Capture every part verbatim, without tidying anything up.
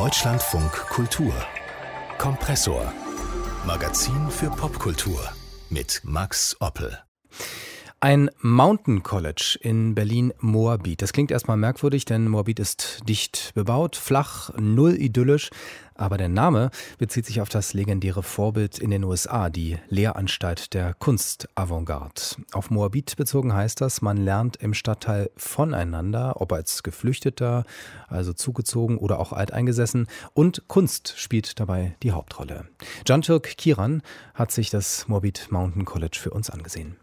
Deutschlandfunk Kultur. Kompressor. Magazin für Popkultur mit Max Oppel. Ein Mountain College in Berlin-Moabit. Das klingt erstmal merkwürdig, denn Moabit ist dicht bebaut, flach, null idyllisch. Aber der Name bezieht sich auf das legendäre Vorbild in den U S A, die Lehranstalt der Kunstavantgarde. Auf Moabit bezogen heißt das, man lernt im Stadtteil voneinander, ob als Geflüchteter, also zugezogen oder auch alteingesessen. Und Kunst spielt dabei die Hauptrolle. Can-Türk Kiran hat sich das Moabit Mountain College für uns angesehen.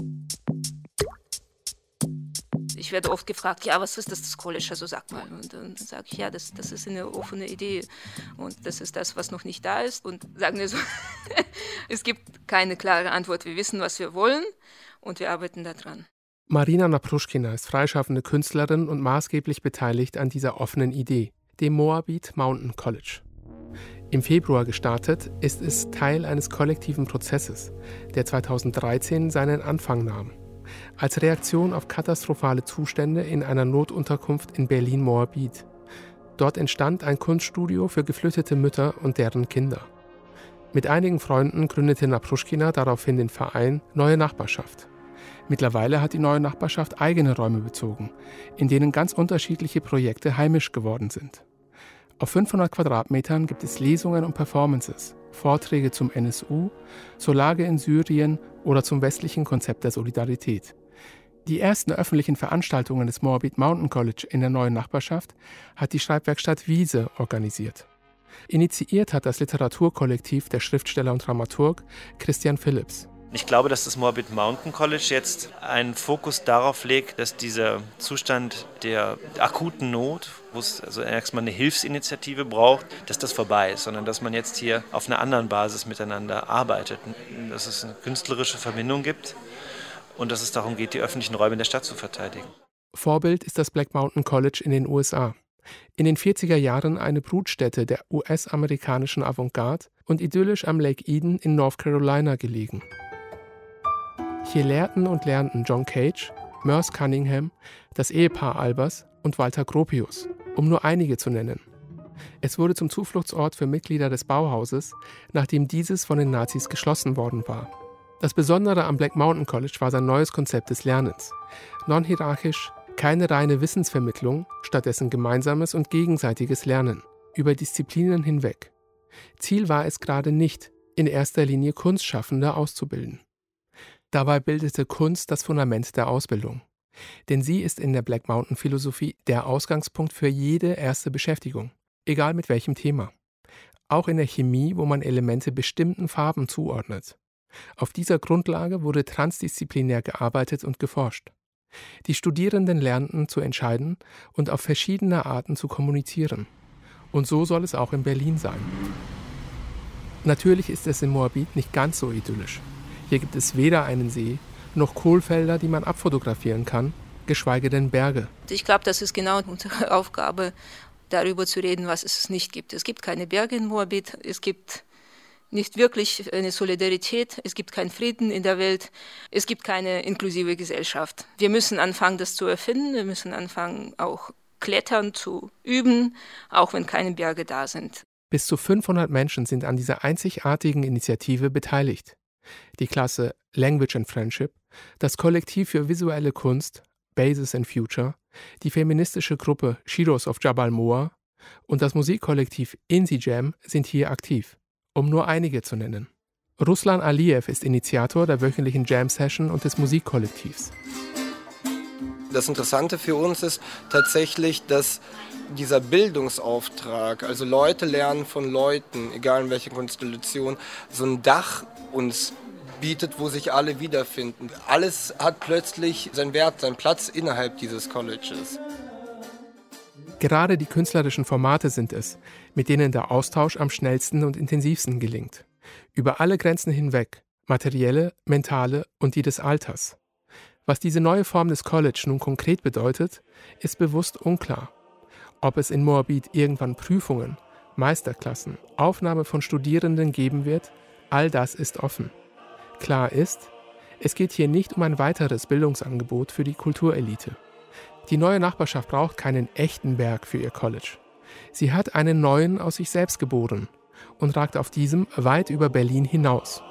Ich werde oft gefragt, ja, was ist das, das College? Also sag mal. Und dann sage ich, ja, das, das ist eine offene Idee und das ist das, was noch nicht da ist. Und sagen wir so, es gibt keine klare Antwort. Wir wissen, was wir wollen und wir arbeiten daran. Marina Napruschkina ist freischaffende Künstlerin und maßgeblich beteiligt an dieser offenen Idee, dem Moabit Mountain College. Im Februar gestartet, ist es Teil eines kollektiven Prozesses, der zweitausenddreizehn seinen Anfang nahm. Als Reaktion auf katastrophale Zustände in einer Notunterkunft in Berlin-Moabit. Dort entstand ein Kunststudio für geflüchtete Mütter und deren Kinder. Mit einigen Freunden gründete Napruschkina daraufhin den Verein Neue Nachbarschaft. Mittlerweile hat die Neue Nachbarschaft eigene Räume bezogen, in denen ganz unterschiedliche Projekte heimisch geworden sind. Auf fünfhundert Quadratmetern gibt es Lesungen und Performances, Vorträge zum N S U, zur Lage in Syrien oder zum westlichen Konzept der Solidarität. Die ersten öffentlichen Veranstaltungen des Moabit Mountain College in der Neuen Nachbarschaft hat die Schreibwerkstatt Wiese organisiert. Initiiert hat das Literaturkollektiv der Schriftsteller und Dramaturg Christian Philipps. Ich glaube, dass das Moabit Mountain College jetzt einen Fokus darauf legt, dass dieser Zustand der akuten Not, wo es also erstmal eine Hilfsinitiative braucht, dass das vorbei ist, sondern dass man jetzt hier auf einer anderen Basis miteinander arbeitet, dass es eine künstlerische Verbindung gibt und dass es darum geht, die öffentlichen Räume der Stadt zu verteidigen. Vorbild ist das Black Mountain College in den U S A. In den vierziger Jahren eine Brutstätte der U S-amerikanischen Avantgarde und idyllisch am Lake Eden in North Carolina gelegen. Hier lehrten und lernten John Cage, Merce Cunningham, das Ehepaar Albers und Walter Gropius, um nur einige zu nennen. Es wurde zum Zufluchtsort für Mitglieder des Bauhauses, nachdem dieses von den Nazis geschlossen worden war. Das Besondere am Black Mountain College war sein neues Konzept des Lernens. Non-hierarchisch, keine reine Wissensvermittlung, stattdessen gemeinsames und gegenseitiges Lernen, über Disziplinen hinweg. Ziel war es gerade nicht, in erster Linie Kunstschaffende auszubilden. Dabei bildete Kunst das Fundament der Ausbildung. Denn sie ist in der Black Mountain Philosophie der Ausgangspunkt für jede erste Beschäftigung, egal mit welchem Thema. Auch in der Chemie, wo man Elemente bestimmten Farben zuordnet. Auf dieser Grundlage wurde transdisziplinär gearbeitet und geforscht. Die Studierenden lernten zu entscheiden und auf verschiedene Arten zu kommunizieren. Und so soll es auch in Berlin sein. Natürlich ist es in Moabit nicht ganz so idyllisch. Hier gibt es weder einen See, noch Kohlfelder, die man abfotografieren kann, geschweige denn Berge. Ich glaube, das ist genau unsere Aufgabe, darüber zu reden, was es nicht gibt. Es gibt keine Berge in Moabit, es gibt nicht wirklich eine Solidarität, es gibt keinen Frieden in der Welt, es gibt keine inklusive Gesellschaft. Wir müssen anfangen, das zu erfinden, wir müssen anfangen, auch Klettern zu üben, auch wenn keine Berge da sind. Bis zu fünfhundert Menschen sind an dieser einzigartigen Initiative beteiligt. Die Klasse Language and Friendship, das Kollektiv für visuelle Kunst Basis and Future, die feministische Gruppe Sheroes of Jabal Moa und das Musikkollektiv Insi Jam sind hier aktiv, um nur einige zu nennen. Ruslan Aliyev ist Initiator der wöchentlichen Jam-Session und des Musikkollektivs. Das Interessante für uns ist tatsächlich, dass dieser Bildungsauftrag, also Leute lernen von Leuten, egal in welcher Konstellation, so ein Dach uns bietet, wo sich alle wiederfinden. Alles hat plötzlich seinen Wert, seinen Platz innerhalb dieses Colleges. Gerade die künstlerischen Formate sind es, mit denen der Austausch am schnellsten und intensivsten gelingt. Über alle Grenzen hinweg, materielle, mentale und die des Alters. Was diese neue Form des College nun konkret bedeutet, ist bewusst unklar. Ob es in Moabit irgendwann Prüfungen, Meisterklassen, Aufnahme von Studierenden geben wird, all das ist offen. Klar ist, es geht hier nicht um ein weiteres Bildungsangebot für die Kulturelite. Die neue Nachbarschaft braucht keinen echten Berg für ihr College. Sie hat einen neuen aus sich selbst geboren und ragt auf diesem weit über Berlin hinaus.